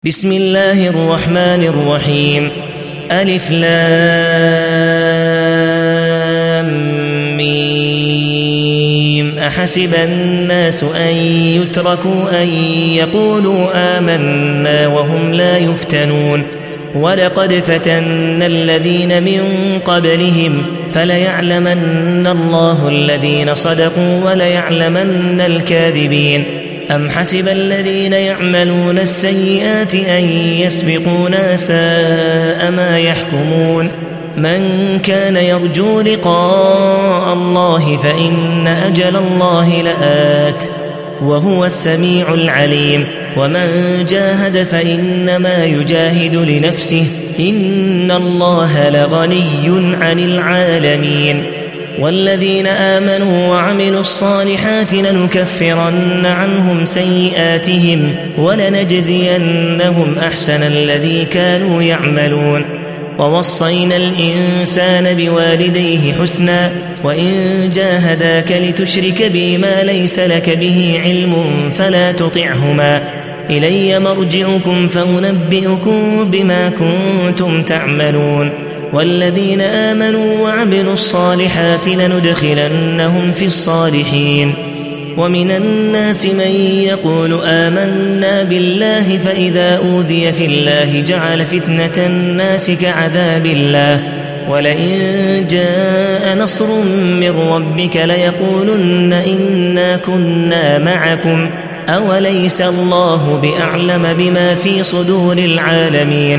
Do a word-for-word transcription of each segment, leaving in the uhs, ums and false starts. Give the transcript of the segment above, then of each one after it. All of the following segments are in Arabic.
بسم الله الرحمن الرحيم. ألف لام ميم. أحسب الناس أن يتركوا أن يقولوا آمنا وهم لا يفتنون ولقد فتنا الذين من قبلهم فليعلمن الله الذين صدقوا وليعلمن الكاذبين. أم حسب الذين يعملون السيئات أن يسبقونا ساء ما يحكمون. من كان يرجو لقاء الله فإن أجل الله لآت وهو السميع العليم. ومن جاهد فإنما يجاهد لنفسه إن الله لغني عن العالمين. والذين آمنوا وعملوا الصالحات لنكفرن عنهم سيئاتهم ولنجزينهم أحسن الذي كانوا يعملون. ووصينا الإنسان بوالديه حسنا وإن جاهداك لتشرك بي ما ليس لك به علم فلا تطعهما إلي مرجعكم فأنبئكم بما كنتم تعملون. والذين آمنوا وعملوا الصالحات لندخلنهم في الصالحين. ومن الناس من يقول آمنا بالله فإذا أوذي في الله جعل فتنة الناس كعذاب الله ولئن جاء نصر من ربك ليقولن إنا كنا معكم أوليس الله بأعلم بما في صدور العالمين.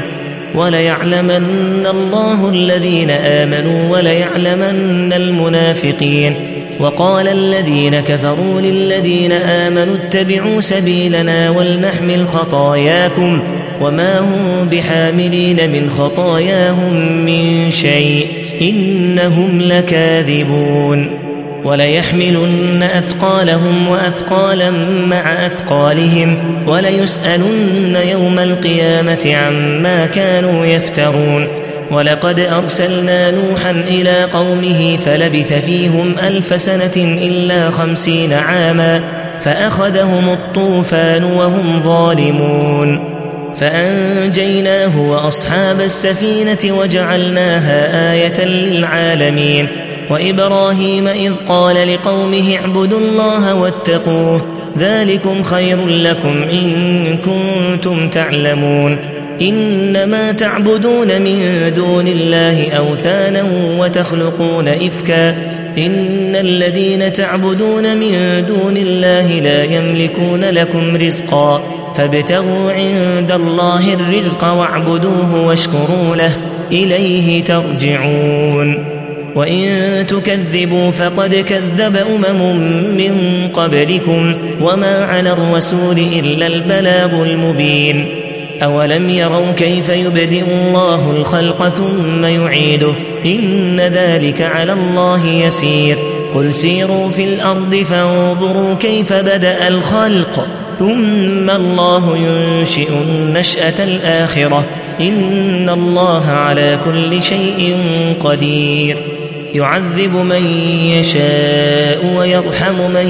وليعلمن الله الذين آمنوا وليعلمن المنافقين. وقال الذين كفروا للذين آمنوا اتبعوا سبيلنا ولنحمل خطاياكم وما هم بحاملين من خطاياهم من شيء إنهم لكاذبون. وليحملن أثقالهم وأثقالا مع أثقالهم وليسألن يوم القيامة عما كانوا يفترون. ولقد أرسلنا نوحا إلى قومه فلبث فيهم ألف سنة إلا خمسين عاما فأخذهم الطوفان وهم ظالمون فأنجيناه وأصحاب السفينة وجعلناها آية للعالمين. وإبراهيم إذ قال لقومه اعبدوا الله واتقوه ذلكم خير لكم إن كنتم تعلمون. إنما تعبدون من دون الله أوثانا وتخلقون إفكا إن الذين تعبدون من دون الله لا يملكون لكم رزقا فابتغوا عند الله الرزق واعبدوه واشكروا له إليه ترجعون. وإن تكذبوا فقد كذب أمم من قبلكم وما على الرسول إلا البلاغ المبين. أولم يروا كيف يبدئ الله الخلق ثم يعيده إن ذلك على الله يسير. قل سيروا في الأرض فانظروا كيف بدأ الخلق ثم الله ينشئ النشأة الآخرة إن الله على كل شيء قدير. يعذب من يشاء ويرحم من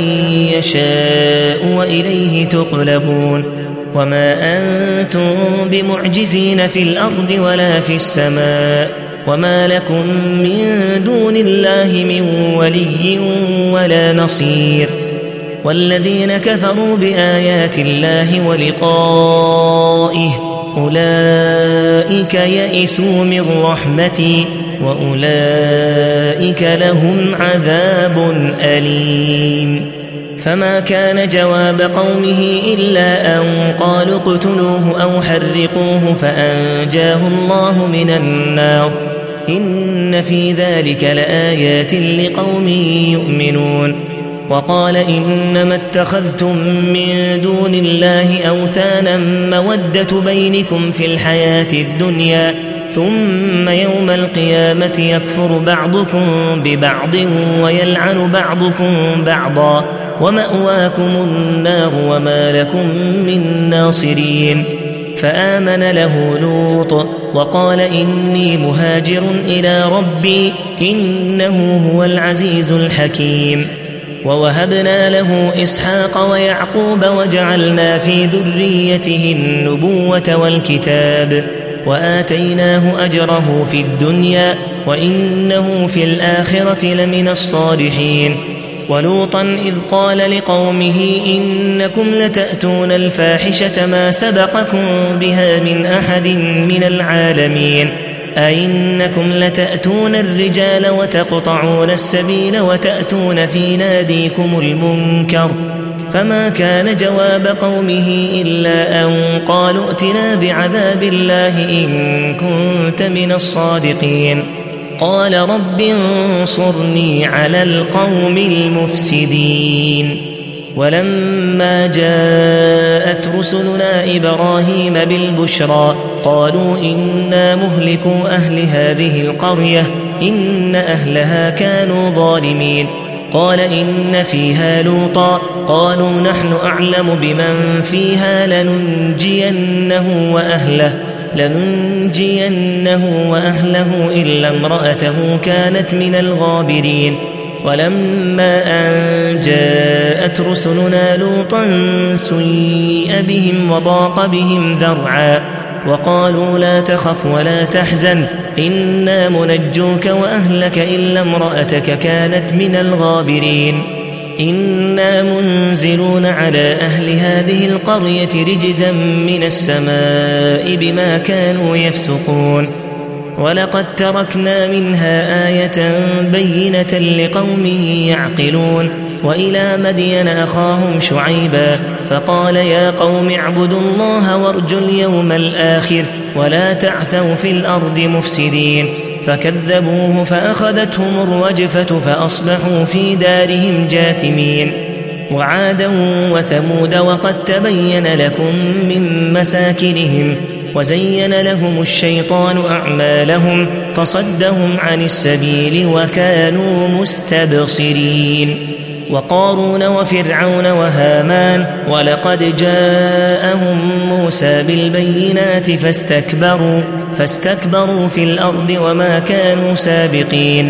يشاء وإليه تقلبون. وما أنتم بمعجزين في الأرض ولا في السماء وما لكم من دون الله من ولي ولا نصير. والذين كفروا بآيات الله ولقائه أولئك يئسوا من رحمتي وأولئك لهم عذاب أليم. فما كان جواب قومه إلا أن قالوا اقتلوه أو حرقوه فأنجاه الله من النار إن في ذلك لآيات لقوم يؤمنون. وقال إنما اتخذتم من دون الله أوثانا مودة بينكم في الحياة الدنيا ثم يوم القيامة يكفر بعضكم ببعض ويلعن بعضكم بعضا ومأواكم النار وما لكم من ناصرين. فآمن له لوط وقال إني مهاجر إلى ربي إنه هو العزيز الحكيم. ووهبنا له إسحاق ويعقوب وجعلنا في ذريته النبوة والكتاب وآتيناه أجره في الدنيا وإنه في الآخرة لمن الصالحين. ولوطا إذ قال لقومه إنكم لتأتون الفاحشة ما سبقكم بها من أحد من العالمين أئنكم لتأتون الرجال وتقطعون السبيل وتأتون في ناديكم المنكر. فما كان جواب قومه إلا أن قالوا ائتنا بعذاب الله إن كنت من الصادقين. قال رب انصرني على القوم المفسدين. ولما جاءت رسلنا إبراهيم بالبشرى قالوا إنا مهلكو أهل هذه القرية إن أهلها كانوا ظالمين. قال إن فيها لوطا قالوا نحن أعلم بمن فيها لننجينه وأهله لننجينه وأهله إلا امرأته كانت من الغابرين. ولما أن جاءت رسلنا لوطا سيء بهم وضاق بهم ذرعا وقالوا لا تخف ولا تحزن إنا منجوك وأهلك إلا امرأتك كانت من الغابرين. إنا منزلون على أهل هذه القرية رجزا من السماء بما كانوا يفسقون. ولقد تركنا منها آية بينة لقوم يعقلون. وإلى مدين أخاهم شعيبا فقال يا قوم اعبدوا الله وارجوا اليوم الآخر ولا تعثوا في الأرض مفسدين. فكذبوه فأخذتهم الرجفة فأصبحوا في دارهم جاثمين. وعادا وثمود وقد تبين لكم من مساكنهم وزين لهم الشيطان أعمالهم فصدهم عن السبيل وكانوا مستبصرين. وقارون وفرعون وهامان ولقد جاءهم موسى بالبينات فاستكبروا فاستكبروا في الأرض وما كانوا سابقين.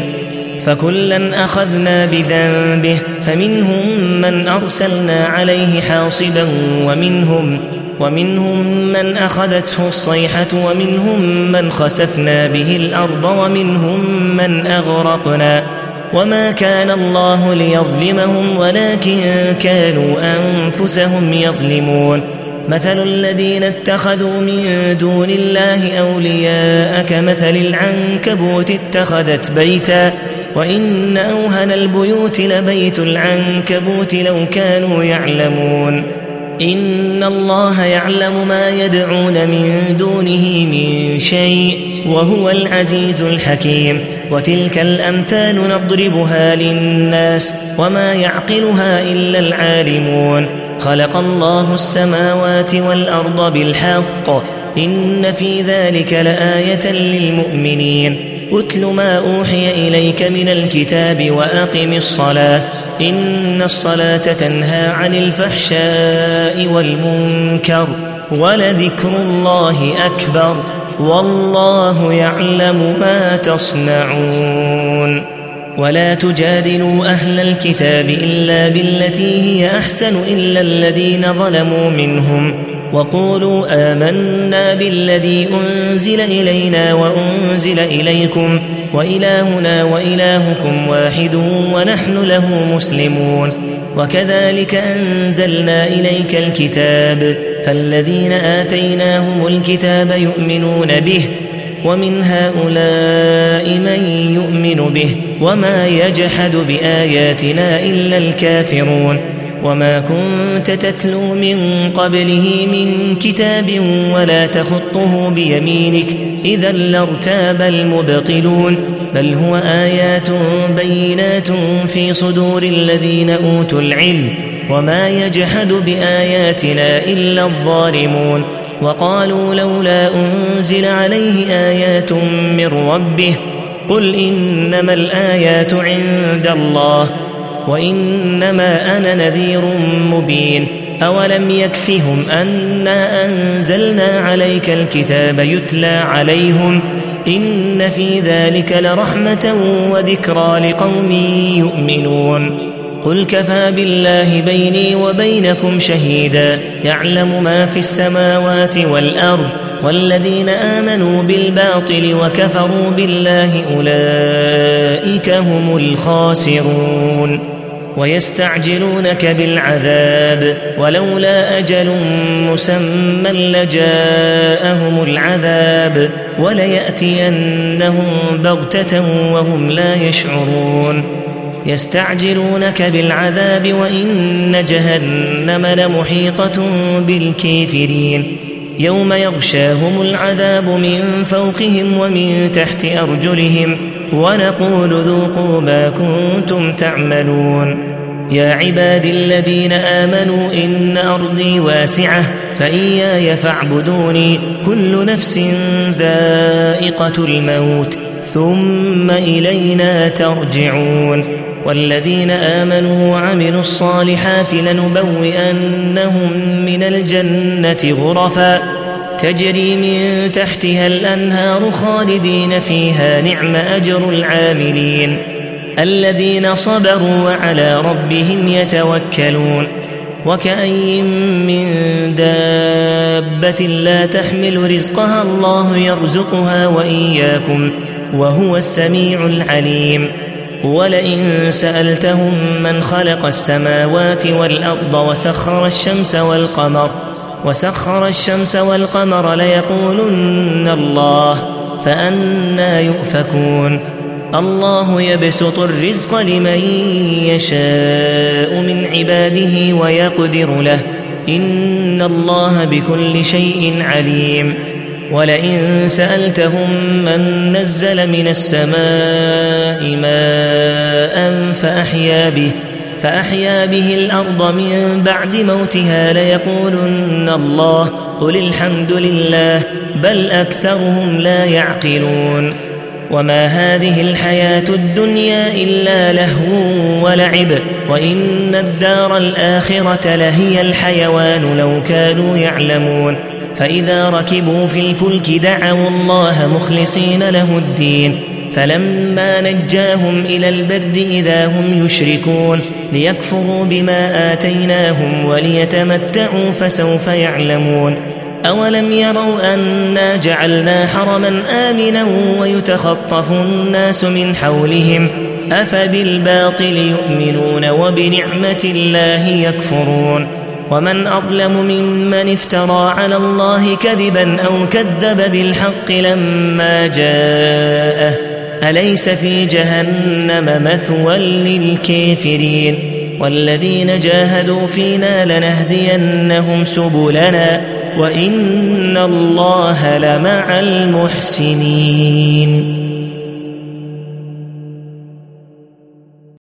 فكلا أخذنا بذنبه فمنهم من أرسلنا عليه حاصبا ومنهم ومنهم من أخذته الصيحة ومنهم من خسفنا به الأرض ومنهم من أغرقنا. وما كان الله ليظلمهم ولكن كانوا أنفسهم يظلمون. مثل الذين اتخذوا من دون الله أولياء كمثل العنكبوت اتخذت بيتا وإن أوهن البيوت لبيت العنكبوت لو كانوا يعلمون. إن الله يعلم ما يدعون من دونه من شيء وهو العزيز الحكيم. وتلك الأمثال نضربها للناس وما يعقلها إلا العالمون. خلق الله السماوات والأرض بالحق إن في ذلك لآية للمؤمنين. أتل ما أوحي إليك من الكتاب وأقم الصلاة إن الصلاة تنهى عن الفحشاء والمنكر ولذكر الله أكبر والله يعلم ما تصنعون. ولا تجادلوا أهل الكتاب إلا بالتي هي أحسن إلا الذين ظلموا منهم وقولوا آمنا بالذي أنزل إلينا وأنزل إليكم وإلهنا وإلهكم واحد ونحن له مسلمون. وكذلك أنزلنا إليك الكتاب فالذين آتيناهم الكتاب يؤمنون به ومن هؤلاء من يؤمن به وما يجحد بآياتنا إلا الكافرون. وما كنت تتلو من قبله من كتاب ولا تخطه بيمينك إذا لارتاب المبطلون بل هو آيات بينات في صدور الذين أوتوا العلم وما يجحد بآياتنا إلا الظالمون. وقالوا لولا أنزل عليه آيات من ربه قل إنما الآيات عند الله وإنما أنا نذير مبين. أولم يكفهم أنا أنزلنا عليك الكتاب يتلى عليهم إن في ذلك لرحمة وذكرى لقوم يؤمنون. قل كفى بالله بيني وبينكم شهيدا يعلم ما في السماوات والأرض والذين آمنوا بالباطل وكفروا بالله أولئك هم الخاسرون ويستعجلونك بالعذاب ولولا أجل مسمى لجاءهم العذاب وليأتينهم بغتة وهم لا يشعرون يستعجلونك بالعذاب وإن جهنم لمحيطة بالكافرين يوم يغشاهم العذاب من فوقهم ومن تحت أرجلهم ونقول ذوقوا ما كنتم تعملون يا عبادي الذين آمنوا إن أرضي واسعة فإياي فاعبدوني كل نفس ذائقة الموت ثم إلينا ترجعون والذين آمنوا وعملوا الصالحات لنبوئنهم من الجنة غرفا تجري من تحتها الأنهار خالدين فيها نعم أجر العاملين الذين صبروا وعلى ربهم يتوكلون وكأي من دابة لا تحمل رزقها الله يرزقها وإياكم وهو السميع العليم ولئن سألتهم من خلق السماوات والأرض وسخر الشمس والقمر وسخر الشمس والقمر ليقولن الله فأنى يؤفكون الله يبسط الرزق لمن يشاء من عباده ويقدر له إن الله بكل شيء عليم ولئن سألتهم من نزل من السماء ماء فأحيا به فأحيا به الأرض من بعد موتها ليقولن الله قل الحمد لله بل أكثرهم لا يعقلون وما هذه الحياة الدنيا إلا لهو ولعب وإن الدار الآخرة لهي الحيوان لو كانوا يعلمون فإذا ركبوا في الفلك دعوا الله مخلصين له الدين فلما نجاهم إلى البر إذا هم يشركون ليكفروا بما آتيناهم وليتمتعوا فسوف يعلمون أولم يروا أنا جعلنا حرما آمنا ويتخطف الناس من حولهم أفبالباطل يؤمنون وبنعمة الله يكفرون ومن أظلم ممن افترى على الله كذبا أو كذب بالحق لما جاءه أليس في جهنم مثوى للكافرين والذين جاهدوا فينا لنهدينهم سبلنا وإن الله لمع المحسنين